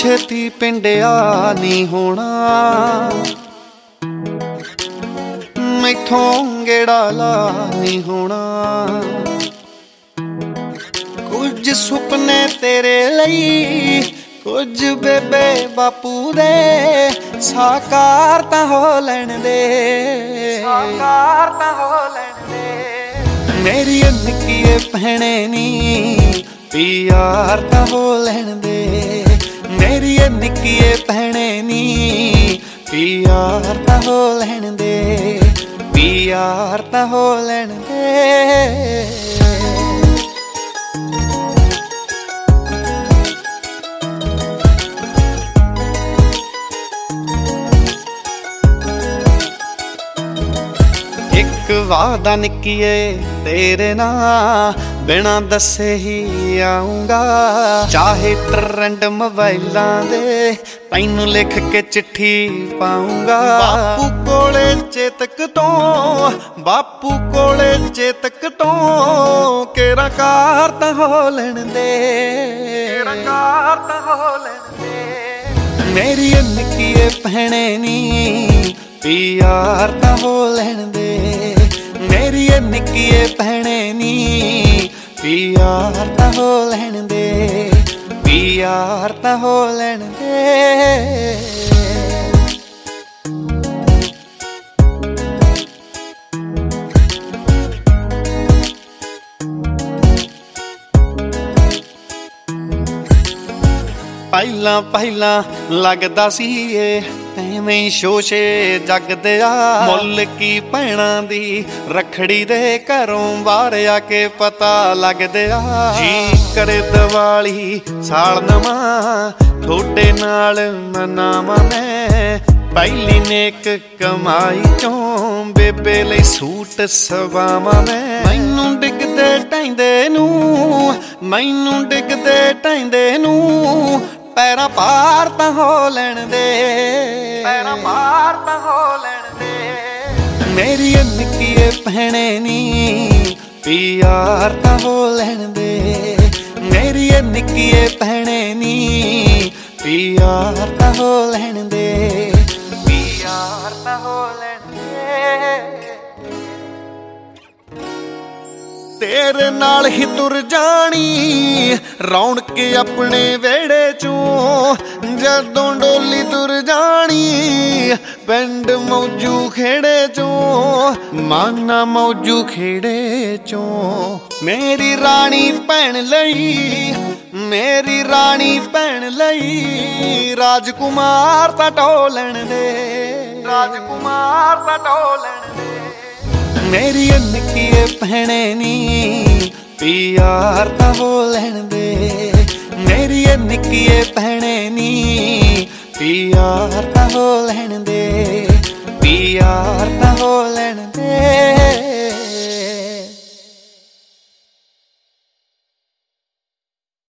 ਛੇਤੀ ਪਿੰਡਿਆ ਨੀ ਹੋਣਾ, ਮੈਥੋਂ ਗੇੜਾ ਲਾ ਨੀ ਹੋਣਾ। ਕੁਝ ਸੁਪਨੇ ਤੇਰੇ ਲਈ, ਕੁਝ ਬੇਬੇ ਬਾਪੂ ਦੇ, ਸਾਕਾਰ ਤਾਂ ਹੋ ਲੈਣ ਦੇ, ਸਾਕਾਰ ਤਾਂ ਹੋ ਲੈਣ ਦੇ। ਮੇਰੀ ਨਿੱਕੀਏ ਭੈਣੇ ਨੀ ਪਿਆਰ ਤਾਂ ਹੋ ਲੈਣ ਦੇ, ਮੇਰੀ ਨਿੱਕੀਏ ਭੈਣੇ ਨੀ ਪਿਆਰ ਤਾਂ ਹੋ ਲੈਣ ਦੇ, ਪਿਆਰ ਤਾਂ ਹੋ ਲੈਣ ਦੇ। ਇੱਕ ਵਾਦਾ ਨਿੱਕੀਏ ਤੇਰੇ ਨਾਲ ਬਿਨਾਂ ਦੱਸੇ ਹੀ ਆਉਂਗਾ, ਚਾਹੇ ਟਰੈਂਡ ਮੋਬਾਈਲਾਂ ਦੇ ਤੈਨੂੰ ਲਿਖ ਕੇ ਚਿੱਠੀ ਪਾਉਂਗਾ। ਬਾਪੂ ਕੋਲੇ ਚੇਤਕ ਤੋਂ, ਬਾਪੂ ਕੋਲੇ ਚੇਤਕ ਤੋਂ, ਕੇਰਾ ਕਾਰ ਤਾਂ ਹੋ ਲੈਣ ਦੇ, ਕੇਰਾ ਕਾਰ ਤਾਂ ਹੋ ਲੈਣ ਦੇ। ਮੇਰੀ ਨਿੱਕੀਏ ਭੈਣੇ ਨੀ ਪਿਆਰ ਤਾਂ ਹੋ ਲੈਣ ਦੇ, ਮੇਰੀ ਨਿੱਕੀਏ ਭੈਣੇ ਨੀ ਪਿਆਰ ਤਾਂ ਹੋ ਲੈਣ ਦੇ, ਪਿਆਰ ਤਾਂ ਹੋ ਲੈਣ ਦੇ। ਪਹਿਲਾਂ ਪਹਿਲਾਂ ਲੱਗਦਾ ਸੀ ਏ ਐਵੇਂ ਸ਼ੋਸ਼ੇ ਜਗਦੇ ਆ, ਮੁੱਲ ਕੀ ਭੈਣਾਂ ਦੀ ਰੱਖੜੀ ਦੇ ਘਰੋਂ ਬਾਹਰ ਆ ਕੇ ਪਤਾ ਲੱਗਦੇ ਆ। ਜੀ ਕਰੇ ਦੀਵਾਲੀ ਸਾਲ ਨਵਾਂ ਤੁਹਾਡੇ ਨਾਲ ਮਨਾਵਾਂ ਮੈਂ, ਪਹਿਲੀ ਨੇਕ ਕਮਾਈ ਚੋਂ ਬੇਬੇ ਲਈ ਸੂਟ ਸਵਾਵਾਂ ਮੈਂ। ਮੈਨੂੰ ਡਿੱਗਦੇ ਢਹਿੰਦੇ ਨੂੰ, ਮੈਨੂੰ ਡਿੱਗਦੇ ਢਹਿੰਦੇ ਨੂੰ, ਪੈਰਾਂ ਪਾਰ ਤਾਂ ਹੋ ਲੈਣ ਦੇ, ਪੈਰਾਂ ਪਾਰ ਤਾਂ ਹੋ ਲੈਣ ਦੇ। ਮੇਰੀ ਨਿੱਕੀਏ ਭੈਣੇ ਨੀ ਪਿਆਰ ਤਾਂ ਹੋ ਲੈਣ ਦੇ, ਮੇਰੀ ਨਿੱਕੀਏ ਭੈਣੇ ਨੀ ਪਿਆਰ ਤਾਂ ਹੋ ਲੈਣ ਦੇ, ਪਿਆਰ ਤਾਂ ਹੋ ਲੈਣ ਦੇ। ਤੇਰੇ ਨਾਲ ਹੀ ਤੁਰ ਜਾਣੀ ਰੌਣਕ ਆਪਣੇ ਵਿਹੜੇ ਚੋਂ, ਜਦੋਂ ਡੋਲੀ ਤੁਰ ਜਾਣੀ ਪਿੰਡ ਮੌਜੂ ਖੇੜੇ ਚੋਂ, ਮਾਨਾ ਮੌਜੂ ਖੇੜੇ ਚੋਂ। ਮੇਰੀ ਰਾਣੀ ਭੈਣ ਲਈ, ਮੇਰੀ ਰਾਣੀ ਭੈਣ ਲਈ, ਰਾਜਕੁਮਾਰ ਤਾਂ ਢੋਲਣ ਦੇ, ਰਾਜਕੁਮਾਰ ਤਾਂ ਢੋਲਣ ਦੇ। ਮੇਰੀ ਨਿੱਕੀਏ ਭੈਣੇ ਨੀ ਪਿਆਰ ਤਾਂ ਹੋ ਲੈਣ ਦੇ, ਮੇਰੀ ਨਿੱਕੀਏ ਭੈਣੇ ਨੀ ਪਿਆਰ ਤਾਂ ਹੋ ਲੈਣ ਦੇ, ਪਿਆਰ ਤਾਂ ਹੋ ਲੈਣ